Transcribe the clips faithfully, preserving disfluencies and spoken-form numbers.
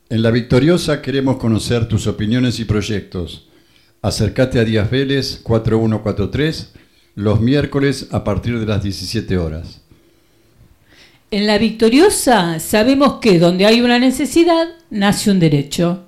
En La Victoriosa queremos conocer tus opiniones y proyectos. Acércate a Díaz Vélez cuatro uno cuatro tres los miércoles a partir de las diecisiete horas. En La Victoriosa sabemos que donde hay una necesidad, nace un derecho.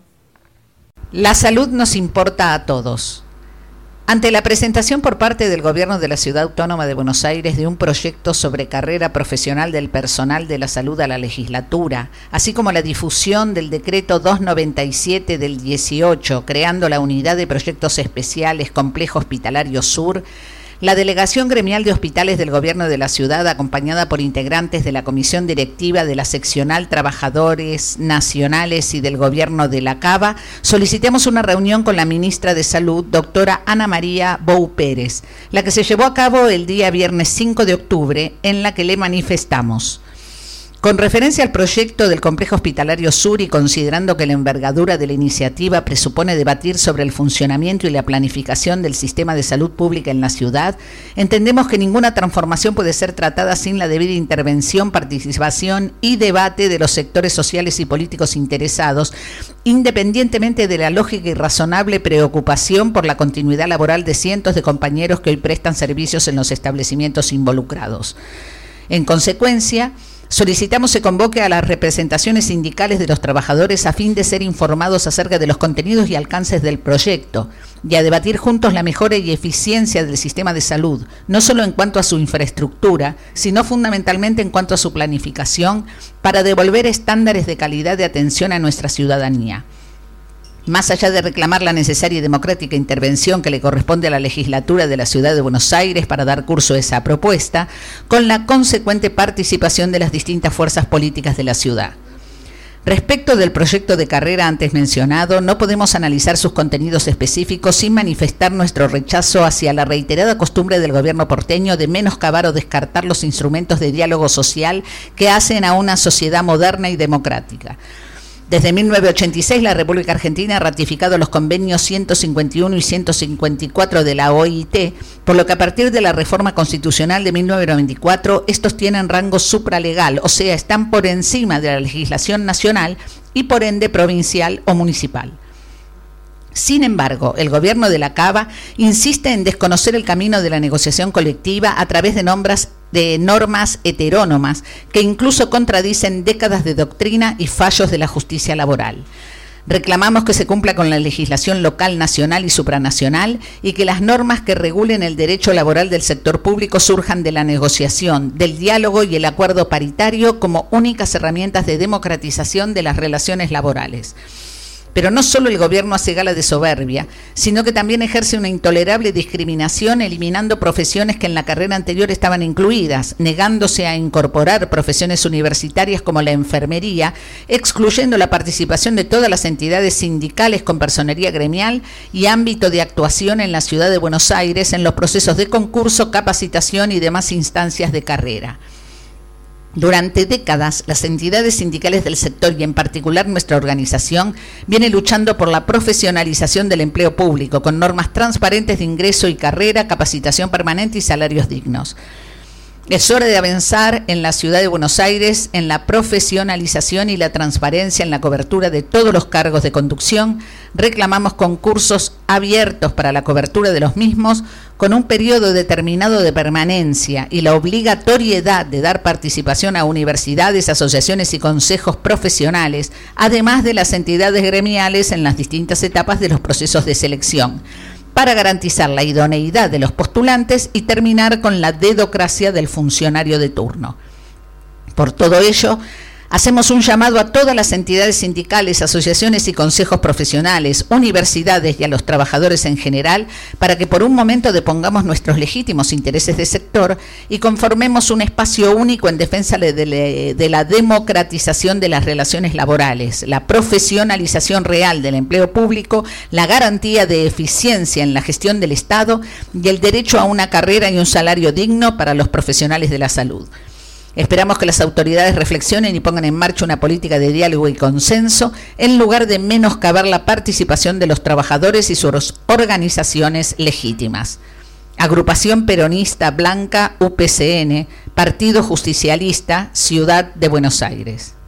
La salud nos importa a todos. Ante la presentación por parte del Gobierno de la Ciudad Autónoma de Buenos Aires de un proyecto sobre carrera profesional del personal de la salud a la legislatura, así como la difusión del decreto doscientos noventa y siete del dieciocho, creando la Unidad de Proyectos Especiales Complejo Hospitalario Sur, la Delegación Gremial de Hospitales del Gobierno de la Ciudad, acompañada por integrantes de la Comisión Directiva de la Seccional Trabajadores Nacionales y del Gobierno de la Cava, solicitamos una reunión con la Ministra de Salud, doctora Ana María Bou Pérez, la que se llevó a cabo el día viernes cinco de octubre, en la que le manifestamos: con referencia al proyecto del Complejo Hospitalario Sur y considerando que la envergadura de la iniciativa presupone debatir sobre el funcionamiento y la planificación del sistema de salud pública en la ciudad, entendemos que ninguna transformación puede ser tratada sin la debida intervención, participación y debate de los sectores sociales y políticos interesados, independientemente de la lógica y razonable preocupación por la continuidad laboral de cientos de compañeros que hoy prestan servicios en los establecimientos involucrados. En consecuencia, solicitamos se convoque a las representaciones sindicales de los trabajadores a fin de ser informados acerca de los contenidos y alcances del proyecto y a debatir juntos la mejora y eficiencia del sistema de salud, no solo en cuanto a su infraestructura, sino fundamentalmente en cuanto a su planificación para devolver estándares de calidad de atención a nuestra ciudadanía. Más allá de reclamar la necesaria y democrática intervención que le corresponde a la legislatura de la Ciudad de Buenos Aires para dar curso a esa propuesta, con la consecuente participación de las distintas fuerzas políticas de la ciudad. Respecto del proyecto de carrera antes mencionado, no podemos analizar sus contenidos específicos sin manifestar nuestro rechazo hacia la reiterada costumbre del gobierno porteño de menoscabar o descartar los instrumentos de diálogo social que hacen a una sociedad moderna y democrática. Desde mil novecientos ochenta y seis, la República Argentina ha ratificado los convenios ciento cincuenta y uno y ciento cincuenta y cuatro de la O I T, por lo que a partir de la reforma constitucional de mil novecientos noventa y cuatro, estos tienen rango supralegal, o sea, están por encima de la legislación nacional y por ende provincial o municipal. Sin embargo, el gobierno de la Cava insiste en desconocer el camino de la negociación colectiva a través de, nombras, de normas heterónomas que incluso contradicen décadas de doctrina y fallos de la justicia laboral. Reclamamos que se cumpla con la legislación local, nacional y supranacional y que las normas que regulen el derecho laboral del sector público surjan de la negociación, del diálogo y el acuerdo paritario como únicas herramientas de democratización de las relaciones laborales. Pero no solo el gobierno hace gala de soberbia, sino que también ejerce una intolerable discriminación eliminando profesiones que en la carrera anterior estaban incluidas, negándose a incorporar profesiones universitarias como la enfermería, excluyendo la participación de todas las entidades sindicales con personería gremial y ámbito de actuación en la ciudad de Buenos Aires en los procesos de concurso, capacitación y demás instancias de carrera. Durante décadas, las entidades sindicales del sector y en particular nuestra organización viene luchando por la profesionalización del empleo público con normas transparentes de ingreso y carrera, capacitación permanente y salarios dignos. Es hora de avanzar en la ciudad de Buenos Aires en la profesionalización y la transparencia en la cobertura de todos los cargos de conducción. Reclamamos concursos abiertos para la cobertura de los mismos con un periodo determinado de permanencia y la obligatoriedad de dar participación a universidades, asociaciones y consejos profesionales, además de las entidades gremiales en las distintas etapas de los procesos de selección, para garantizar la idoneidad de los postulantes y terminar con la dedocracia del funcionario de turno. Por todo ello, hacemos un llamado a todas las entidades sindicales, asociaciones y consejos profesionales, universidades y a los trabajadores en general para que por un momento depongamos nuestros legítimos intereses de sector y conformemos un espacio único en defensa de la democratización de las relaciones laborales, la profesionalización real del empleo público, la garantía de eficiencia en la gestión del Estado y el derecho a una carrera y un salario digno para los profesionales de la salud. Esperamos que las autoridades reflexionen y pongan en marcha una política de diálogo y consenso en lugar de menoscabar la participación de los trabajadores y sus organizaciones legítimas. Agrupación Peronista Blanca U P C N, Partido Justicialista, Ciudad de Buenos Aires.